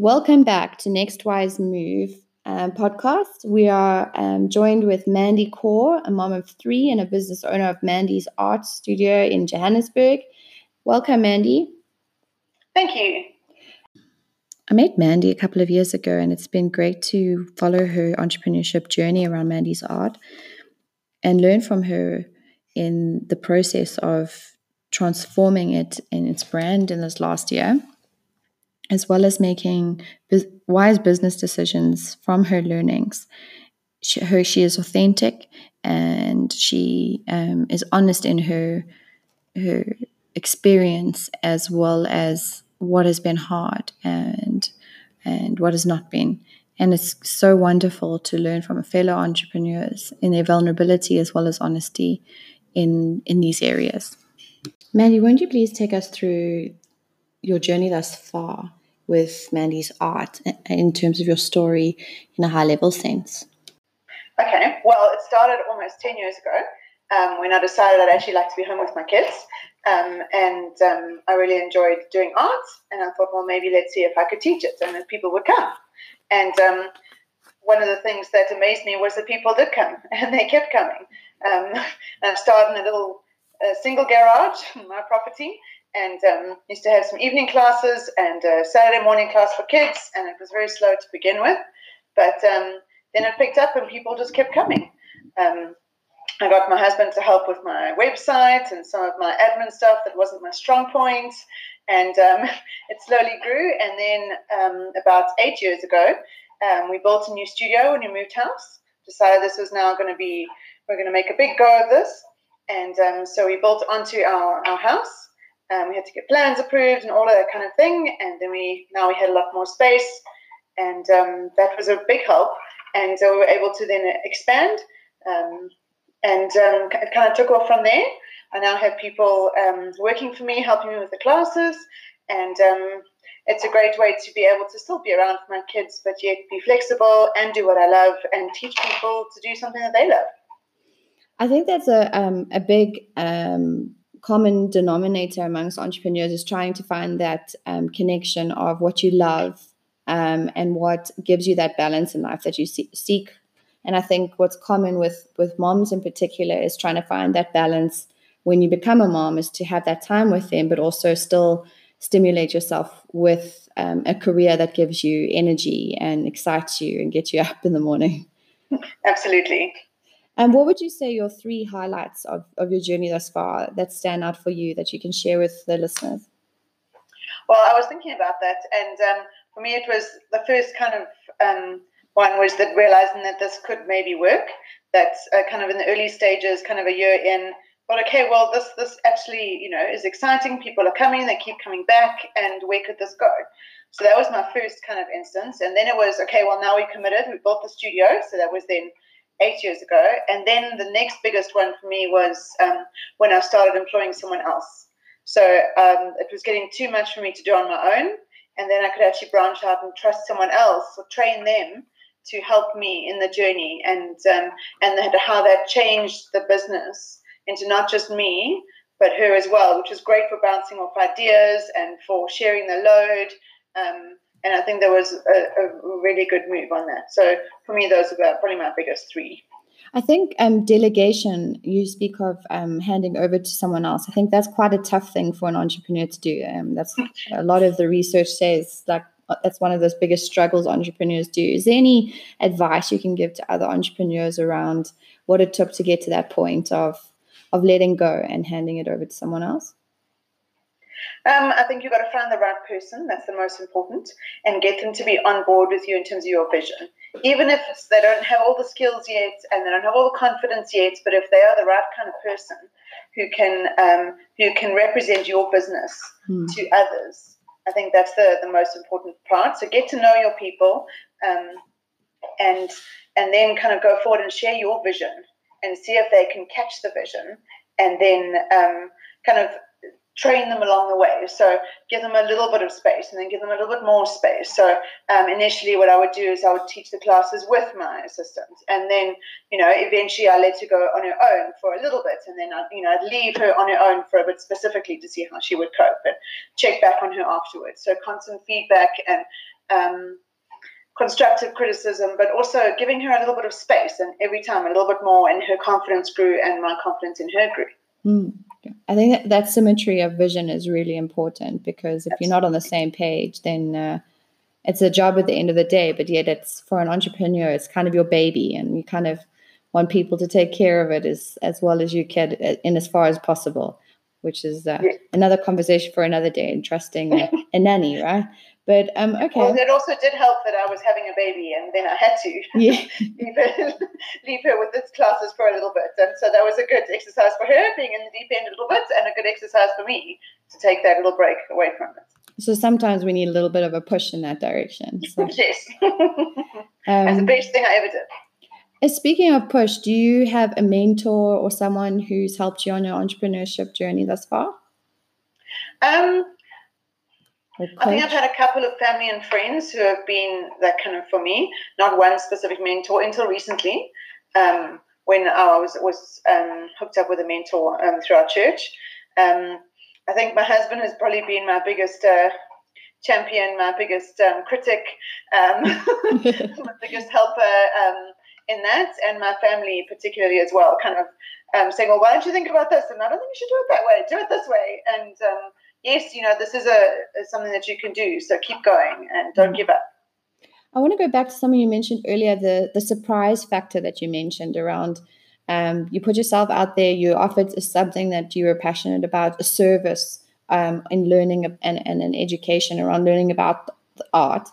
Welcome back to Next Wise Move podcast. We are joined with Mandy Kaur, a mom of three and a business owner of Mandy's Art Studio in Johannesburg. Welcome, Mandy. Thank you. I met Mandy a couple of years ago, and it's been great to follow her entrepreneurship journey around Mandy's art and learn from her in the process of transforming it in its brand in this last year, as well as making wise business decisions from her learnings. She is authentic, and she is honest in her experience, as well as what has been hard and what has not been. And it's so wonderful to learn from fellow entrepreneurs in their vulnerability as well as honesty in these areas. Mandy, won't you please take us through your journey thus far with Mandy's art in terms of your story in a high-level sense? Okay, well, it started almost 10 years ago when I decided I'd actually like to be home with my kids. I really enjoyed doing art, and I thought, well, maybe let's see if I could teach it and if people would come. And one of the things that amazed me was that people did come, and they kept coming. And I started in a little single garage on my property, and used to have some evening classes and a Saturday morning class for kids, and it was very slow to begin with. But then it picked up, and people just kept coming. I got my husband to help with my website and some of my admin stuff that wasn't my strong point, and it slowly grew. And then about 8 years ago, we built a new studio when we moved house. Decided this was now going to be, we're going to make a big go of this, and so we built onto our house. We had to get plans approved and all of that kind of thing, and then now we had a lot more space, and that was a big help. And so we were able to then expand. It kind of took off from there. I now have people working for me, helping me with the classes, and it's a great way to be able to still be around for my kids, but yet be flexible and do what I love and teach people to do something that they love. I think that's a big common denominator amongst entrepreneurs, is trying to find that connection of what you love and what gives you that balance in life that you seek. And I think what's common with moms in particular is trying to find that balance when you become a mom, is to have that time with them, but also still stimulate yourself with a career that gives you energy and excites you and gets you up in the morning. Absolutely. And what would you say your three highlights of your journey thus far that stand out for you that you can share with the listeners? Well, I was thinking about that, and for me it was the first kind of one was that realizing that this could maybe work. That's kind of in the early stages, kind of a year in, but okay, well, this actually, is exciting. People are coming, they keep coming back, and where could this go? So that was my first kind of instance. And then it was, okay, well, now we committed, we built the studio. So that was then 8 years ago. And then the next biggest one for me was when I started employing someone else. So it was getting too much for me to do on my own. And then I could actually branch out and trust someone else or train them to help me in the journey, and how that changed the business into not just me, but her as well, which was great for bouncing off ideas and for sharing the load. And I think there was a really good move on that. So for me, those are probably my biggest three. I think delegation, you speak of handing over to someone else. I think that's quite a tough thing for an entrepreneur to do. That's a lot of the research says that's one of those biggest struggles entrepreneurs do. Is there any advice you can give to other entrepreneurs around what it took to get to that point of letting go and handing it over to someone else? I think you've got to find the right person. That's the most important, and get them to be on board with you in terms of your vision. Even if they don't have all the skills yet and they don't have all the confidence yet, but if they are the right kind of person who can represent your business to others, I think that's the most important part. So get to know your people, and then kind of go forward and share your vision and see if they can catch the vision, and then kind of train them along the way. So give them a little bit of space and then give them a little bit more space. So initially what I would do is I would teach the classes with my assistant, and then, eventually I let her go on her own for a little bit, and then I'd leave her on her own for a bit specifically to see how she would cope and check back on her afterwards. So constant feedback and constructive criticism, but also giving her a little bit of space. And every time a little bit more, and her confidence grew and my confidence in her grew. I think that symmetry of vision is really important, because if you're not on the same page, then it's a job at the end of the day, but yet it's, for an entrepreneur, it's kind of your baby, and you kind of want people to take care of it as well as you can, in as far as possible, which is another conversation for another day, and trusting a nanny, right? But okay. Well, it also did help that I was having a baby, and then I had to leave her with its classes for a little bit, and so that was a good exercise for her, being in the deep end a little bit, and a good exercise for me to take that little break away from it. So sometimes we need a little bit of a push in that direction. So. Yes, that's the best thing I ever did. Speaking of push, do you have a mentor or someone who's helped you on your entrepreneurship journey thus far? I think I've had a couple of family and friends who have been that kind of for me, not one specific mentor until recently, when I was hooked up with a mentor through our church. I think my husband has probably been my biggest champion, my biggest critic, my biggest helper in that, and my family particularly as well, kind of saying, well, why don't you think about this? And I don't think you should do it that way, do it this way. And yes, this is something that you can do, so keep going and don't give up. I want to go back to something you mentioned earlier, the surprise factor that you mentioned around you put yourself out there, you offered something that you were passionate about, a service in learning and an education around learning about the art.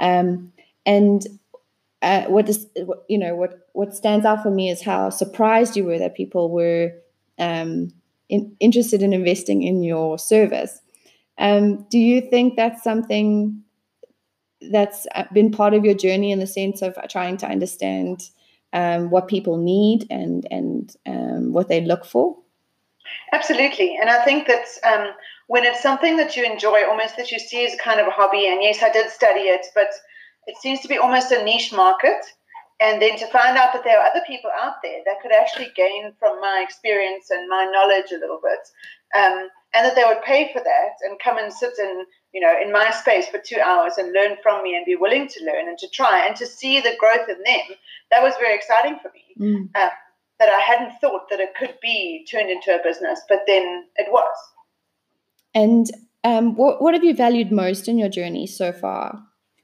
What stands out for me is how surprised you were that people were interested in investing in your service. Do you think that's something that's been part of your journey, in the sense of trying to understand what people need and what they look for? Absolutely. And I think that when it's something that you enjoy, almost that you see as kind of a hobby, and yes, I did study it, but it seems to be almost a niche market. And then to find out that there are other people out there that could actually gain from my experience and my knowledge a little bit, and that they would pay for that and come and sit in my space for 2 hours and learn from me and be willing to learn and to try and to see the growth in them, that was very exciting for me. That I hadn't thought that it could be turned into a business, but then it was. And what have you valued most in your journey so far?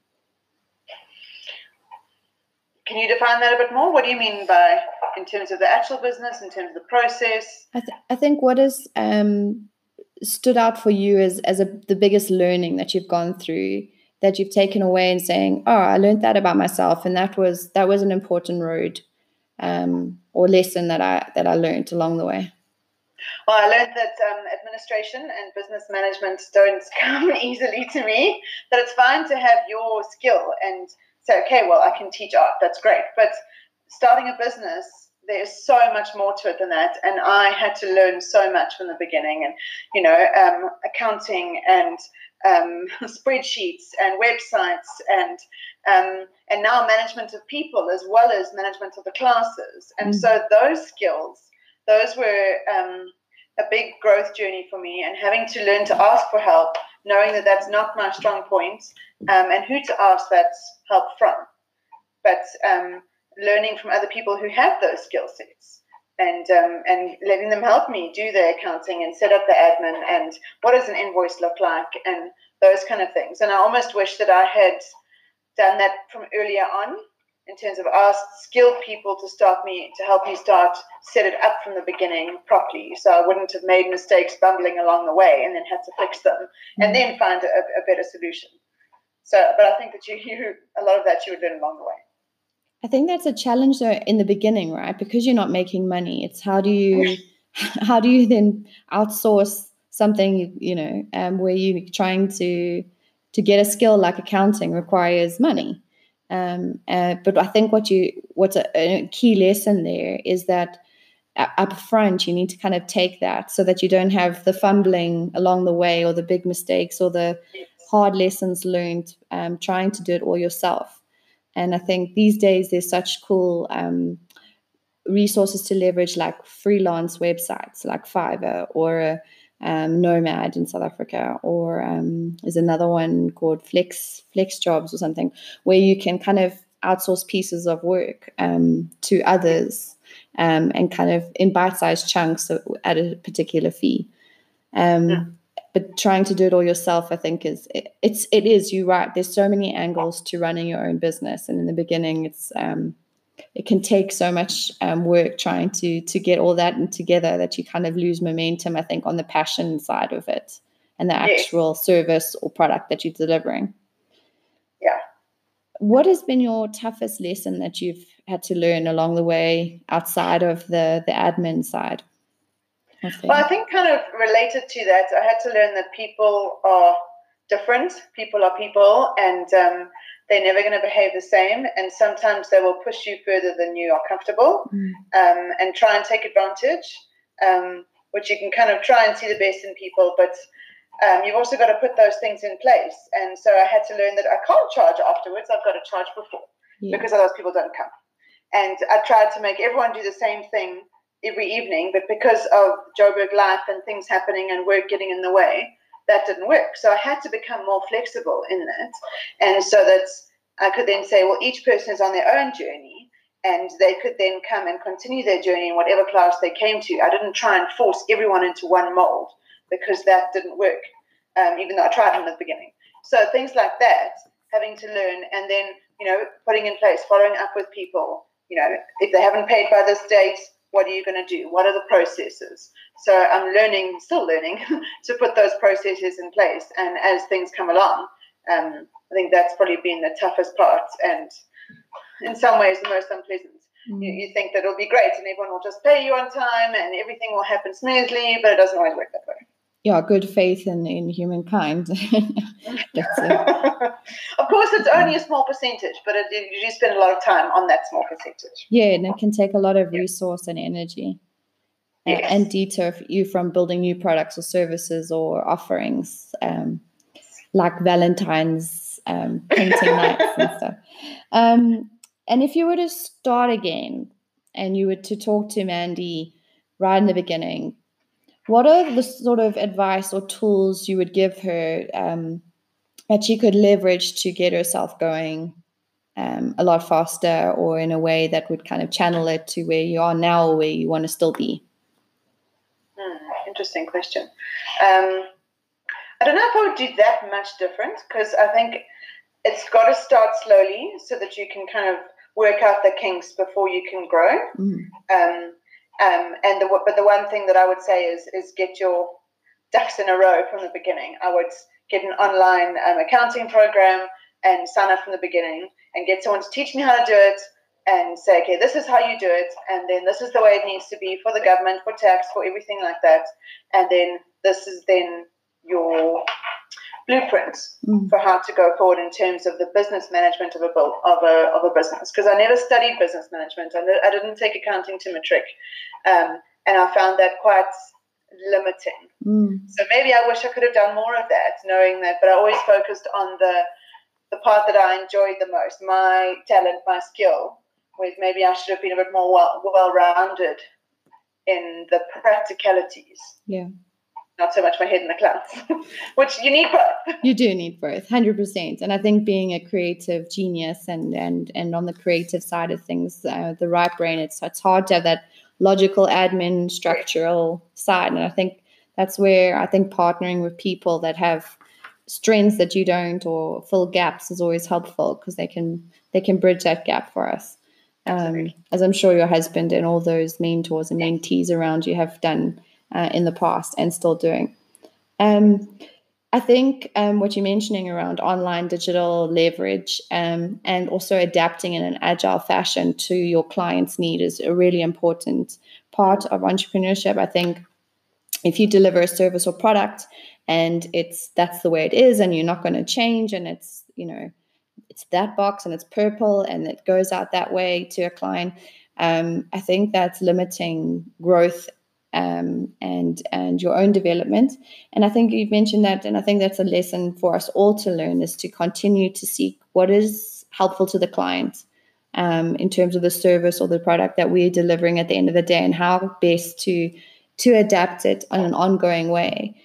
Can you define that a bit more? What do you mean by, in terms of the actual business, in terms of the process? I think what has stood out for you as the biggest learning that you've gone through, that you've taken away and saying, oh, I learned that about myself, and that was an important road or lesson that I learned along the way. Well, I learned that administration and business management don't come easily to me, that it's fine to have your skill and say, okay, well, I can teach art. That's great. But starting a business, there's so much more to it than that. And I had to learn so much from the beginning, and, accounting and spreadsheets and websites and now management of people as well as management of the classes. And so those skills, those were a big growth journey for me, and having to learn to ask for help, knowing that that's not my strong point, and who to ask that help from. But learning from other people who have those skill sets, and letting them help me do the accounting and set up the admin and what does an invoice look like and those kind of things. And I almost wish that I had done that from earlier on, in terms of asked skilled people to help me set it up from the beginning properly, so I wouldn't have made mistakes bumbling along the way and then had to fix them and then find a better solution. So, but I think that you a lot of that you would learn along the way. I think that's a challenge though in the beginning, right? Because you're not making money. It's how do you then outsource something, where you're trying to get a skill like accounting requires money. But I think what's a key lesson there is that up front you need to kind of take that, so that you don't have the fumbling along the way, or the big mistakes, or the hard lessons learned trying to do it all yourself. And I think these days there's such cool resources to leverage, like freelance websites like Fiverr, or Nomad in South Africa, or there's another one called Flex Jobs or something, where you can kind of outsource pieces of work to others, and kind of in bite-sized chunks at a particular fee. But trying to do it all yourself, I think it is, you're right. There's so many angles to running your own business, and in the beginning, it can take so much work trying to get all that together that you kind of lose momentum, I think, on the passion side of it and the actual service or product that you're delivering. Yeah. What has been your toughest lesson that you've had to learn along the way outside of the admin side? Well, I think kind of related to that, I had to learn that people are different. People are people, and they're never going to behave the same. And sometimes they will push you further than you are comfortable, and try and take advantage, which you can kind of try and see the best in people. But you've also got to put those things in place. And so I had to learn that I can't charge afterwards. I've got to charge before, because otherwise people don't come. And I tried to make everyone do the same thing every evening, but because of Joburg life and things happening and work getting in the way, that didn't work. So I had to become more flexible in that, and so that I could then say, well, each person is on their own journey, and they could then come and continue their journey in whatever class they came to. I didn't try and force everyone into one mold, because that didn't work, even though I tried in the beginning. So things like that, having to learn, and then, putting in place, following up with people, if they haven't paid by this date, what are you going to do? What are the processes? So I'm still learning to put those processes in place. And as things come along, I think that's probably been the toughest part, and in some ways the most unpleasant. You think that it'll be great and everyone will just pay you on time and everything will happen smoothly, but it doesn't always work that way. Yeah, good faith in humankind. Of course, it's only a small percentage, but you do spend a lot of time on that small percentage. Yeah, and it can take a lot of resource and energy, and deter you from building new products or services or offerings, like Valentine's painting nights and stuff. And if you were to start again and you were to talk to Mandy right in the beginning, what are the sort of advice or tools you would give her that she could leverage to get herself going a lot faster, or in a way that would kind of channel it to where you are now or where you want to still be? Interesting question. I don't know if I would do that much different, because I think it's got to start slowly so that you can kind of work out the kinks before you can grow. But the one thing that I would say is get your ducks in a row from the beginning. I would get an online accounting program and sign up from the beginning and get someone to teach me how to do it, and say, okay, this is how you do it, and then this is the way it needs to be for the government, for tax, for everything like that, and then this is then your blueprint for how to go forward in terms of the business management of a business. Because I never studied business management. I didn't take accounting to matric, and I found that quite limiting. So maybe I wish I could have done more of that, knowing that, but I always focused on the part that I enjoyed the most, my talent, my skill, whereas maybe I should have been a bit more well-rounded in the practicalities. Yeah. Not so much my head in the clouds, which you need both. You do need both, 100%. And I think being a creative genius and on the creative side of things, the right brain, it's hard to have that logical admin structural side. And I think that's where I think partnering with people that have strengths that you don't, or fill gaps, is always helpful, because they can bridge that gap for us. As I'm sure your husband and all those mentors and mentees around you have done in the past and still doing. I think what you're mentioning around online digital leverage and also adapting in an agile fashion to your client's need is a really important part of entrepreneurship. I think if you deliver a service or product and that's the way it is, and you're not going to change, and it's that box and it's purple and it goes out that way to a client, I think that's limiting growth and your own development. And I think you've mentioned that, and I think that's a lesson for us all to learn, is to continue to seek what is helpful to the client in terms of the service or the product that we're delivering at the end of the day, and how best to to adapt it on an ongoing way,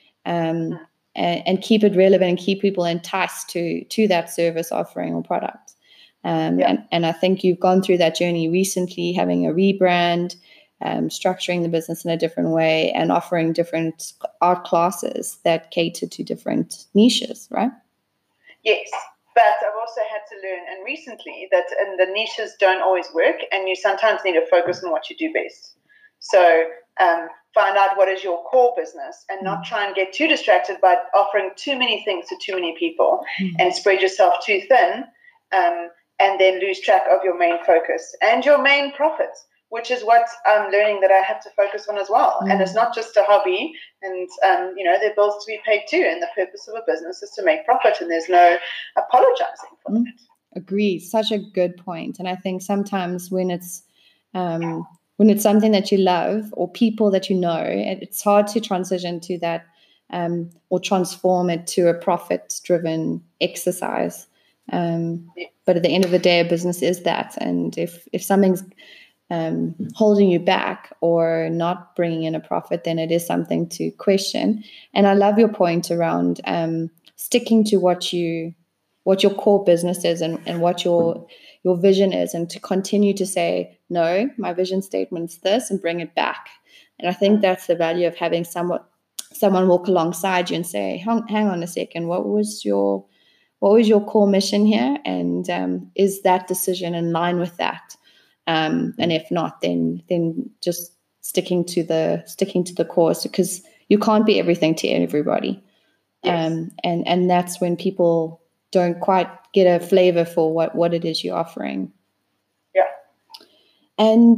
and keep it relevant and keep people enticed to that service offering or product. And I think you've gone through that journey recently, having a rebrand, structuring the business in a different way, and offering different art classes that cater to different niches, right? Yes, but I've also had to learn, and recently, that the niches don't always work, and you sometimes need to focus on what you do best. So find out what is your core business, and not try and get too distracted by offering too many things to too many people, and spread yourself too thin, and then lose track of your main focus and your main profits, which is what I'm learning that I have to focus on as well. And it's not just a hobby, and there are bills to be paid too, and the purpose of a business is to make profit, and there's no apologizing for that. Agreed. Such a good point. And I think sometimes when it's something that you love or people that you know, it's hard to transition to that, or transform it to a profit-driven exercise. But at the end of the day, a business is that. And if something's holding you back or not bringing in a profit, then it is something to question. And I love your point around sticking to what your core business is, and what your vision is, and to continue to say, no, my vision statement's this, and bring it back. And I think that's the value of having someone walk alongside you and say, hang on a second, what was your core mission here? And is that decision in line with that? And if not, then just sticking to the course, because you can't be everything to everybody. Yes. And that's when people don't quite get a flavor for what it is you're offering. Yeah. And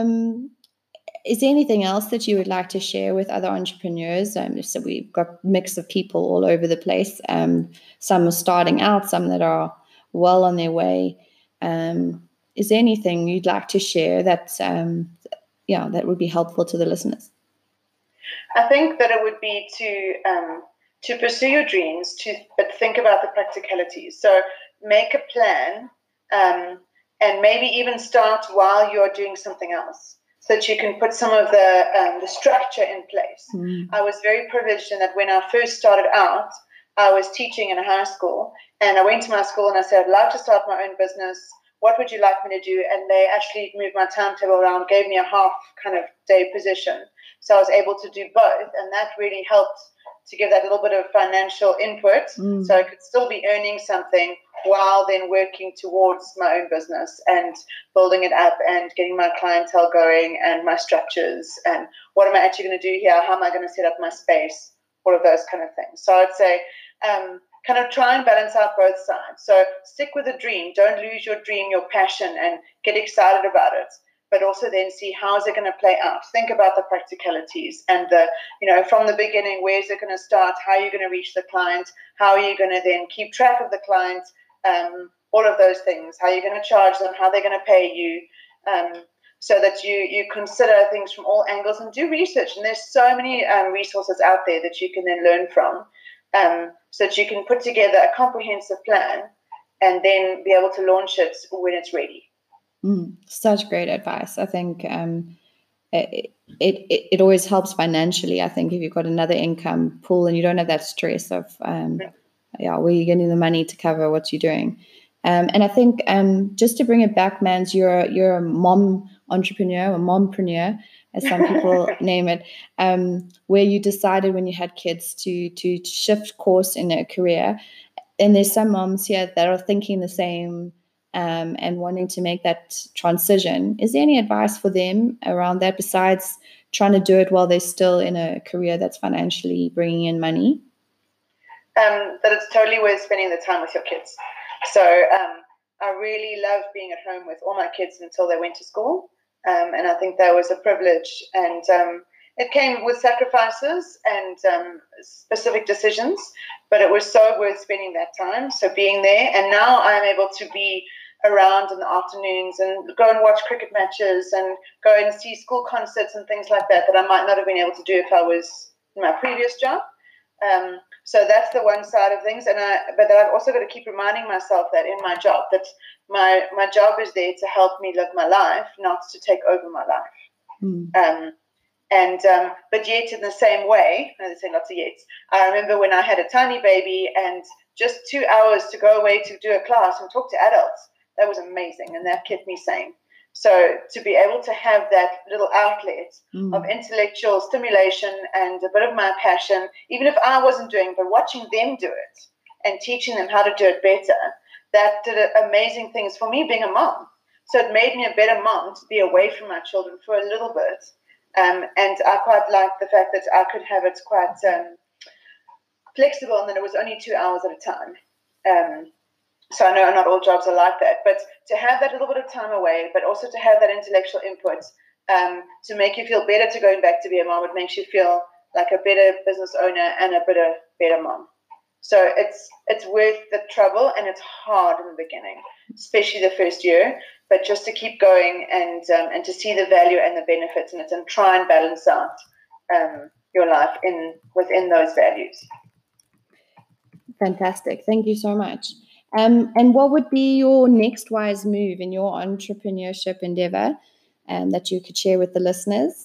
is there anything else that you would like to share with other entrepreneurs? So we've got a mix of people all over the place. Some are starting out, some that are well on their way. Is there anything you'd like to share that would be helpful to the listeners? I think that it would be to pursue your dreams, but think about the practicalities. So make a plan, and maybe even start while you're doing something else, so that you can put some of the structure in place. I was very privileged in that when I first started out, I was teaching in a high school, and I went to my school and I said, I'd love to start my own business. What would you like me to do? And they actually moved my timetable around, gave me a half kind of day position. So I was able to do both, and that really helped to give that little bit of financial input, so I could still be earning something while then working towards my own business and building it up and getting my clientele going and my structures and what am I actually going to do here? How am I going to set up my space? All of those kind of things. So I'd say kind of try and balance out both sides. So stick with the dream. Don't lose your dream, your passion, and get excited about it. But also then see how is it going to play out. Think about the practicalities and from the beginning, where is it going to start? How are you going to reach the client? How are you going to then keep track of the client? All of those things. How are you going to charge them? How they're going to pay you? So that you consider things from all angles and do research. And there's so many resources out there that you can then learn from, so that you can put together a comprehensive plan and then be able to launch it when it's ready. Such great advice. I think it always helps financially. I think if you've got another income pool and you don't have that stress of where you're getting the money to cover what you're doing. And I think just to bring it back, Mans, you're a mom entrepreneur, or mompreneur, as some people name it, where you decided when you had kids to shift course in a career. And there's some moms here that are thinking the same, and wanting to make that transition. Is there any advice for them around that, besides trying to do it while they're still in a career that's financially bringing in money? That it's totally worth spending the time with your kids. So I really loved being at home with all my kids until they went to school. And I think that was a privilege. And it came with sacrifices and specific decisions, but it was so worth spending that time. So being there, and now I'm able to be around in the afternoons and go and watch cricket matches and go and see school concerts and things like that I might not have been able to do if I was in my previous job. So that's the one side of things, but I've also got to keep reminding myself that in my job, that my job is there to help me live my life, not to take over my life. And but yet in the same way, I say lots of yets. I remember when I had a tiny baby and just 2 hours to go away to do a class and talk to adults. That was amazing, and that kept me sane. So to be able to have that little outlet of intellectual stimulation and a bit of my passion, even if I wasn't doing it, but watching them do it and teaching them how to do it better, that did amazing things for me being a mom. So it made me a better mom to be away from my children for a little bit. And I quite liked the fact that I could have it quite flexible, and that it was only 2 hours at a time. So I know not all jobs are like that, but to have that little bit of time away, but also to have that intellectual input to make you feel better to going back to be a mom, it makes you feel like a better business owner and a better mom. So it's worth the trouble, and it's hard in the beginning, especially the first year. But just to keep going and to see the value and the benefits in it, and try and balance out your life within those values. Fantastic. Thank you so much. And what would be your next wise move in your entrepreneurship endeavor that you could share with the listeners?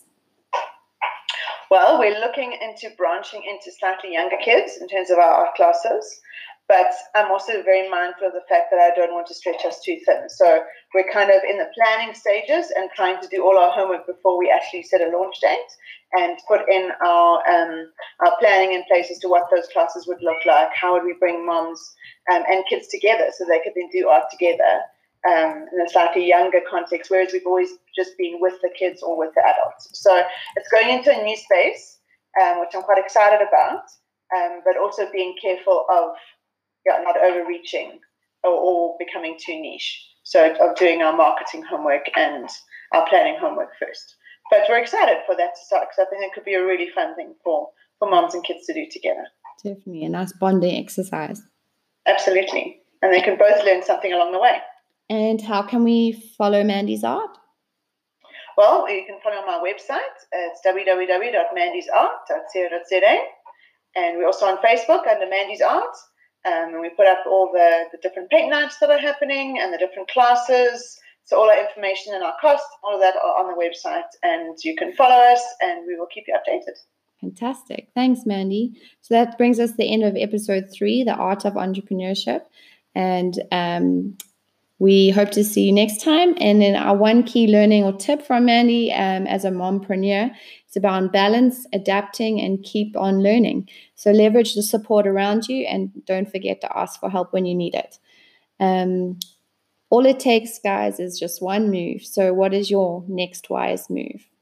Well, we're looking into branching into slightly younger kids in terms of our art classes, but I'm also very mindful of the fact that I don't want to stretch us too thin. So we're kind of in the planning stages and trying to do all our homework before we actually set a launch date and put in our planning in place as to what those classes would look like. How would we bring moms and kids together so they could then do art together in a slightly younger context, whereas we've always just been with the kids or with the adults. So it's going into a new space, which I'm quite excited about, but also being careful of not overreaching or becoming too niche. So of doing our marketing homework and our planning homework first. But we're excited for that to start, because I think it could be a really fun thing for moms and kids to do together. Definitely a nice bonding exercise. Absolutely. And they can both learn something along the way. And how can we follow Mandy's art? Well, you can follow my website. It's www.mandysart.co.za. And we're also on Facebook under Mandy's Art. And we put up all the different paint nights that are happening and the different classes. So all our information and our costs, all of that are on the website. And you can follow us, and we will keep you updated. Fantastic. Thanks, Mandy. So that brings us to the end of episode 3, The Art of Entrepreneurship. And we hope to see you next time. And then our one key learning or tip from Mandy as a mompreneur is about balance, adapting, and keep on learning. So leverage the support around you, and don't forget to ask for help when you need it. All it takes, guys, is just one move. So what is your next wise move?